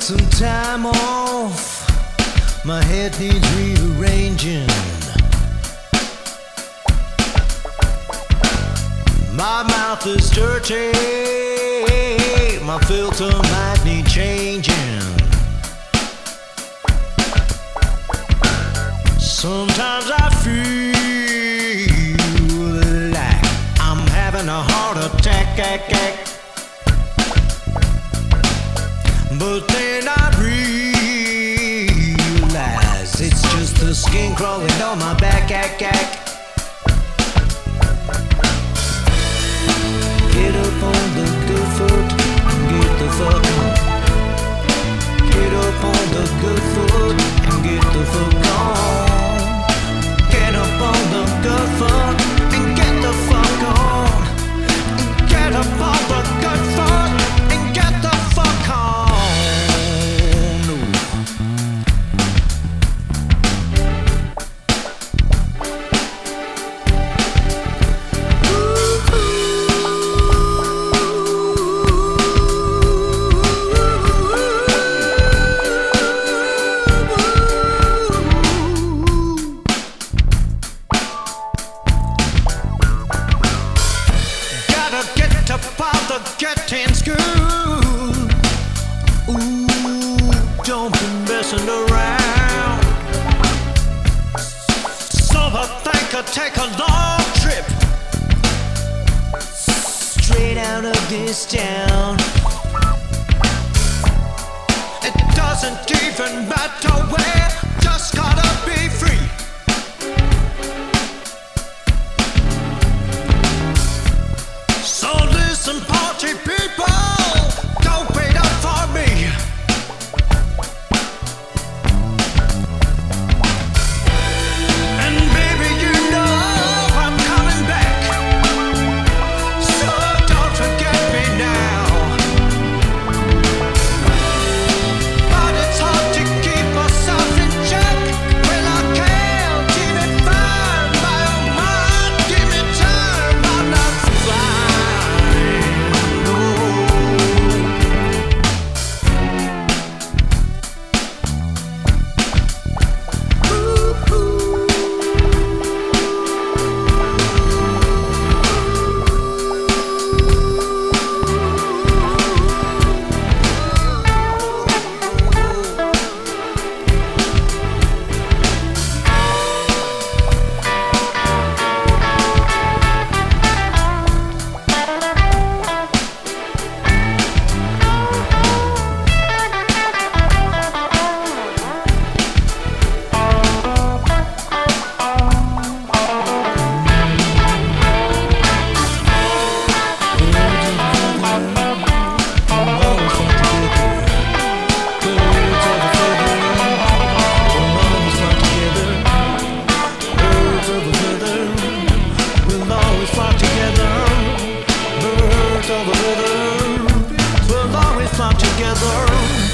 some time off. My head needs rearranging. My mouth is dirty. My filter might need changing. Sometimes I feel like I'm having a heart attack. But then I realize it's just the skin crawling on my back. Get up on the good foot and get the fuck on. Get up on the good foot and get the fuck on. Get up on the good foot and get the fuck on. Get up on the good foot and get the fuck on. Getting screwed. Ooh, don't be messing around. So I think I'll take a long trip straight out of this town. It doesn't even matter where, just gotta be free. So listen, party people, don't wait up for me. And baby, you know I'm coming back, so don't forget me now. But it's hard to keep myself in check when I can't even find my own mind. Give me time, I'm not flying. Together, we'll always flock together.